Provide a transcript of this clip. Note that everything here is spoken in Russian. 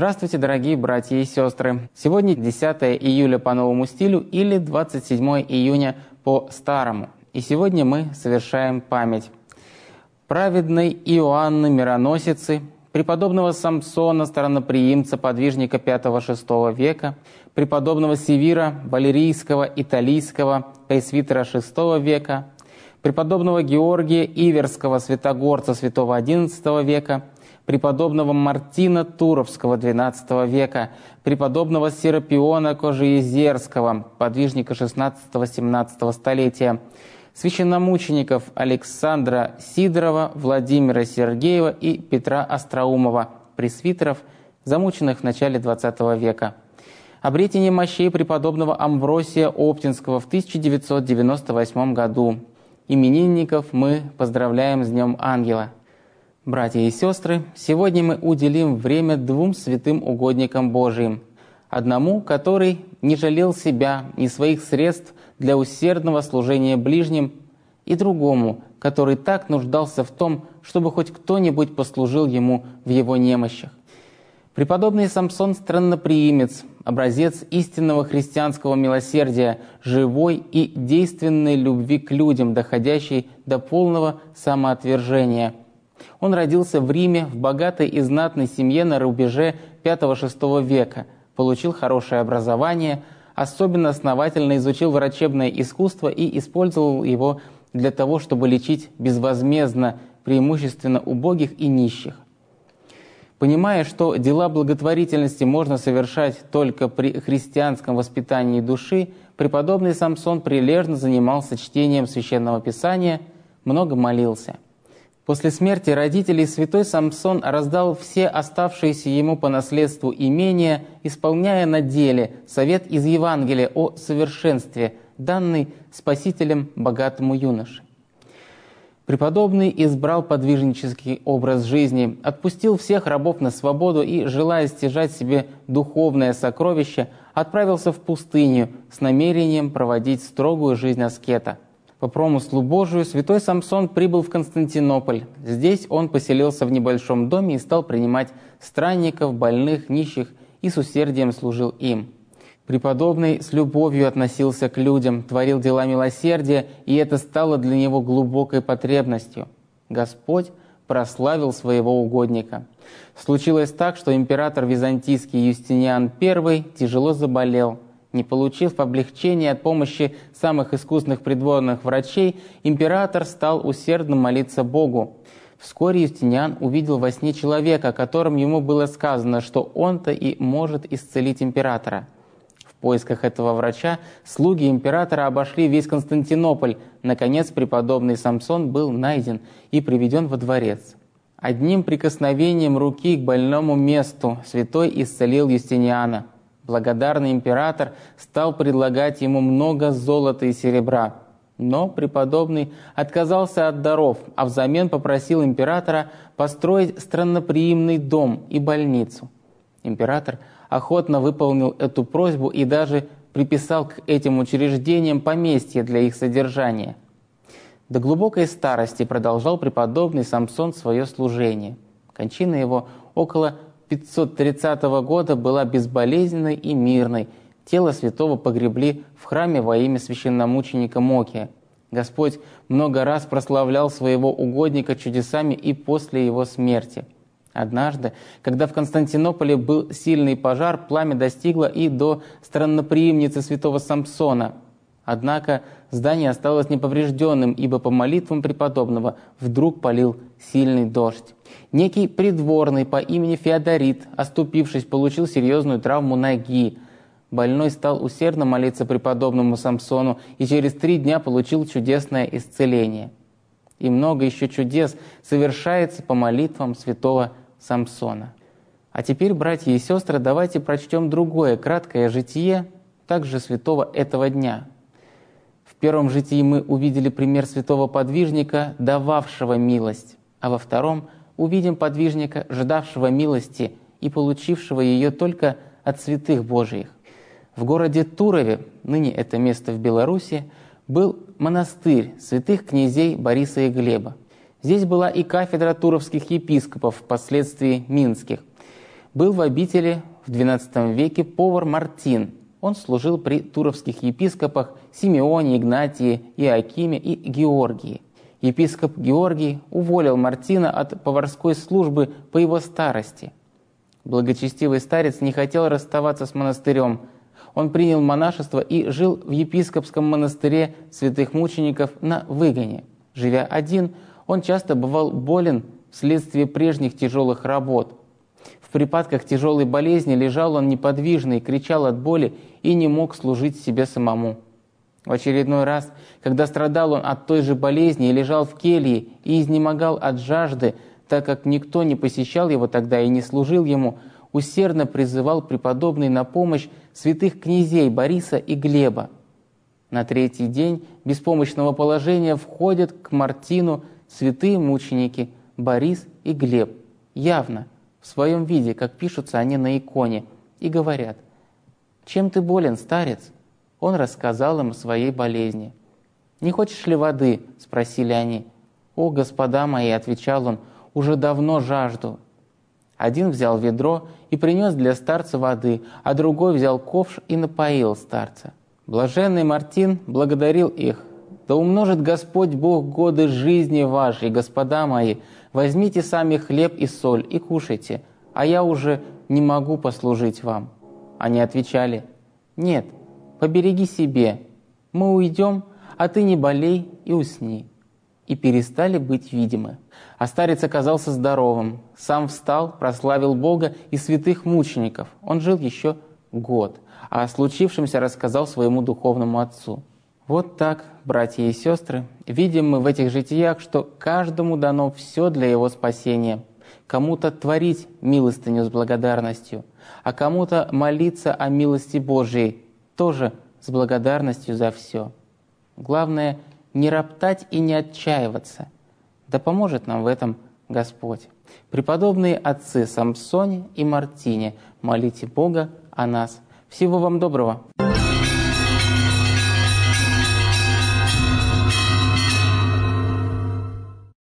Здравствуйте, дорогие братья и сестры! Сегодня 10 июля по новому стилю или 27 июня по старому. И сегодня мы совершаем память праведной Иоанны Мироносицы, преподобного Самсона, странноприимца, подвижника V-VI века, преподобного Севира Валерийского, италийского, пресвитера VI века, преподобного Георгия Иверского, святогорца святого XI века, преподобного Мартина Туровского XII века, преподобного Серапиона Кожеезерского, подвижника XVI-XVII столетия, священномучеников Александра Сидорова, Владимира Сергеева и Петра Остроумова, пресвитеров, замученных в начале XX века. Обретение мощей преподобного Амвросия Оптинского в 1998 году. Именинников мы поздравляем с Днем Ангела. Братья и сестры, сегодня мы уделим время двум святым угодникам Божиим. Одному, который не жалел себя, ни своих средств для усердного служения ближним, и другому, который так нуждался в том, чтобы хоть кто-нибудь послужил ему в его немощах. Преподобный Самсон странноприимец, образец истинного христианского милосердия, живой и действенной любви к людям, доходящей до полного самоотвержения. Он родился в Риме в богатой и знатной семье на рубеже V-VI века, получил хорошее образование, особенно основательно изучил врачебное искусство и использовал его для того, чтобы лечить безвозмездно, преимущественно убогих и нищих. Понимая, что дела благотворительности можно совершать только при христианском воспитании души, преподобный Самсон прилежно занимался чтением Священного Писания, много молился. После смерти родителей святой Самсон раздал все оставшиеся ему по наследству имения, исполняя на деле совет из Евангелия о совершенстве, данный Спасителем богатому юноше. Преподобный избрал подвижнический образ жизни, отпустил всех рабов на свободу и, желая стяжать себе духовное сокровище, отправился в пустыню с намерением проводить строгую жизнь аскета. По промыслу Божию святой Самсон прибыл в Константинополь. Здесь он поселился в небольшом доме и стал принимать странников, больных, нищих и с усердием служил им. Преподобный с любовью относился к людям, творил дела милосердия, и это стало для него глубокой потребностью. Господь прославил своего угодника. Случилось так, что император византийский Юстиниан I тяжело заболел. Не получив облегчения от помощи самых искусных придворных врачей, император стал усердно молиться Богу. Вскоре Юстиниан увидел во сне человека, о котором ему было сказано, что он-то и может исцелить императора. В поисках этого врача слуги императора обошли весь Константинополь. Наконец преподобный Самсон был найден и приведен во дворец. Одним прикосновением руки к больному месту святой исцелил Юстиниана. Благодарный император стал предлагать ему много золота и серебра. Но преподобный отказался от даров, а взамен попросил императора построить странноприимный дом и больницу. Император охотно выполнил эту просьбу и даже приписал к этим учреждениям поместья для их содержания. До глубокой старости продолжал преподобный Самсон свое служение. Кончина его около 530 года была безболезненной и мирной. Тело святого погребли в храме во имя священномученика Мокия. Господь много раз прославлял своего угодника чудесами и после его смерти. Однажды, когда в Константинополе был сильный пожар, пламя достигло и до странноприимницы святого Самсона. Однако здание осталось неповрежденным, ибо по молитвам преподобного вдруг полил сильный дождь. Некий придворный по имени Феодорит, оступившись, получил серьезную травму ноги. Больной стал усердно молиться преподобному Самсону и через 3 дня получил чудесное исцеление. И много еще чудес совершается по молитвам святого Самсона. А теперь, братья и сестры, давайте прочтем другое краткое житие также святого этого дня. В первом житии мы увидели пример святого подвижника, дававшего милость, а во втором увидим подвижника, ждавшего милости и получившего ее только от святых Божиих. В городе Турове, ныне это место в Беларуси, был монастырь святых князей Бориса и Глеба. Здесь была и кафедра туровских епископов, впоследствии минских. был в обители в XII веке повар Мартин. Он служил при туровских епископах Симеоне, Игнатии, Иоакиме и Георгии. Епископ Георгий уволил Мартина от поварской службы по его старости. Благочестивый старец не хотел расставаться с монастырем. Он принял монашество и жил в епископском монастыре святых мучеников на выгоне. Живя один, он часто бывал болен вследствие прежних тяжелых работ. В припадках тяжелой болезни лежал он неподвижный, кричал от боли и не мог служить себе самому. В очередной раз, когда страдал он от той же болезни и лежал в келье и изнемогал от жажды, так как никто не посещал его тогда и не служил ему, усердно призывал преподобный на помощь святых князей Бориса и Глеба. На третий день беспомощного положения входят к Мартину святые мученики Борис и Глеб, явно, в своем виде, как пишутся они на иконе, и говорят: «Чем ты болен, старец?» Он рассказал им о своей болезни. «Не хочешь ли воды?» – спросили они. «О, господа мои!» – отвечал он, – «уже давно жажду». Один взял ведро и принес для старца воды, а другой взял ковш и напоил старца. Блаженный Мартин благодарил их. «Да умножит Господь Бог годы жизни вашей, господа мои, возьмите сами хлеб и соль и кушайте, а я уже не могу послужить вам». Они отвечали: «Нет, побереги себе, мы уйдем, а ты не болей и усни». И перестали быть видимы. А старец оказался здоровым, сам встал, прославил Бога и святых мучеников. Он жил еще год, а о случившемся рассказал своему духовному отцу. Вот так, братья и сестры, видим мы в этих житиях, что каждому дано все для его спасения. Кому-то творить милостыню с благодарностью, а кому-то молиться о милости Божией, тоже с благодарностью за все. Главное – не роптать и не отчаиваться. Да поможет нам в этом Господь. Преподобные отцы Самсоне и Мартине, молите Бога о нас. Всего вам доброго!